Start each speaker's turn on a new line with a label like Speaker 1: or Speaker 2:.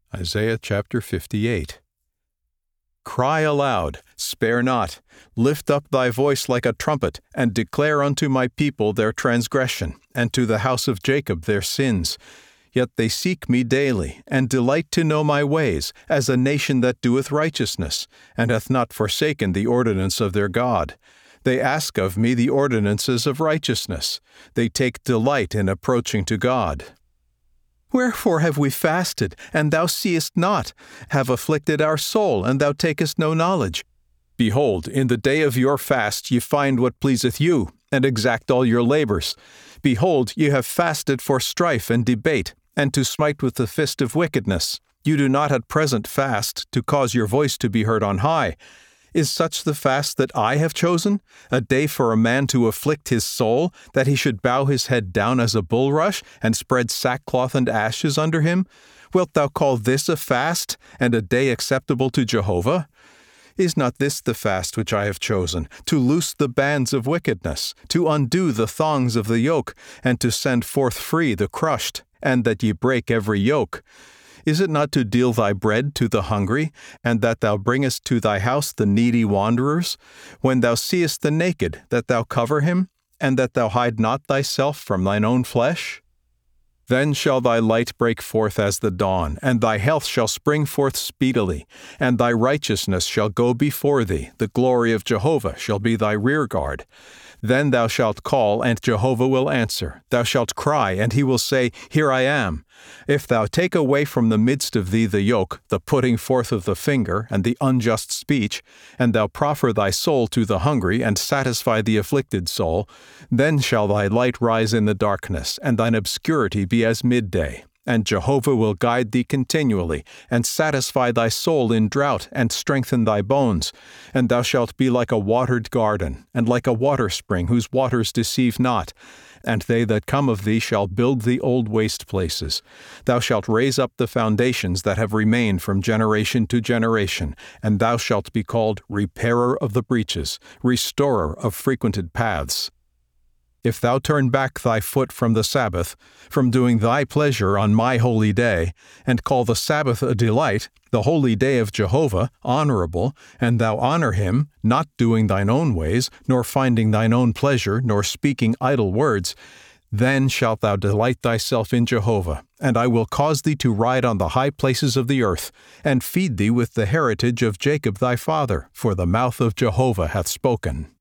Speaker 1: Isaiah chapter 58. Cry aloud, spare not, lift up thy voice like a trumpet, and declare unto my people their transgression, and to the house of Jacob their sins. Yet they seek me daily, and delight to know my ways, as a nation that doeth righteousness, and hath not forsaken the ordinance of their God. They ask of me the ordinances of righteousness. They take delight in approaching to God. Wherefore have we fasted, and thou seest not, have afflicted our soul, and thou takest no knowledge? Behold, in the day of your fast ye find what pleaseth you, and exact all your labors. Behold, ye have fasted for strife and debate, and to smite with the fist of wickedness. You do not at present fast, to cause your voice to be heard on high. Is such the fast that I have chosen? A day for a man to afflict his soul, that he should bow his head down as a bulrush, and spread sackcloth and ashes under him? Wilt thou call this a fast, and a day acceptable to Jehovah? Is not this the fast which I have chosen, to loose the bands of wickedness, to undo the thongs of the yoke, and to send forth free the crushed, and that ye break every yoke? Is it not to deal thy bread to the hungry, and that thou bringest to thy house the needy wanderers? When thou seest the naked, that thou cover him, and that thou hide not thyself from thine own flesh? Then shall thy light break forth as the dawn, and thy health shall spring forth speedily, and thy righteousness shall go before thee, the glory of Jehovah shall be thy rearguard. Then thou shalt call, and Jehovah will answer. Thou shalt cry, and he will say, Here I am. If thou take away from the midst of thee the yoke, the putting forth of the finger, and the unjust speech, and thou proffer thy soul to the hungry, and satisfy the afflicted soul, then shall thy light rise in the darkness, and thine obscurity be as midday. And Jehovah will guide thee continually, and satisfy thy soul in drought, and strengthen thy bones. And thou shalt be like a watered garden, and like a water spring whose waters deceive not. And they that come of thee shall build the old waste places. Thou shalt raise up the foundations that have remained from generation to generation, and thou shalt be called repairer of the breaches, restorer of frequented paths. If thou turn back thy foot from the Sabbath, from doing thy pleasure on my holy day, and call the Sabbath a delight, the holy day of Jehovah, honorable, and thou honor him, not doing thine own ways, nor finding thine own pleasure, nor speaking idle words, then shalt thou delight thyself in Jehovah, and I will cause thee to ride on the high places of the earth, and feed thee with the heritage of Jacob thy father, for the mouth of Jehovah hath spoken.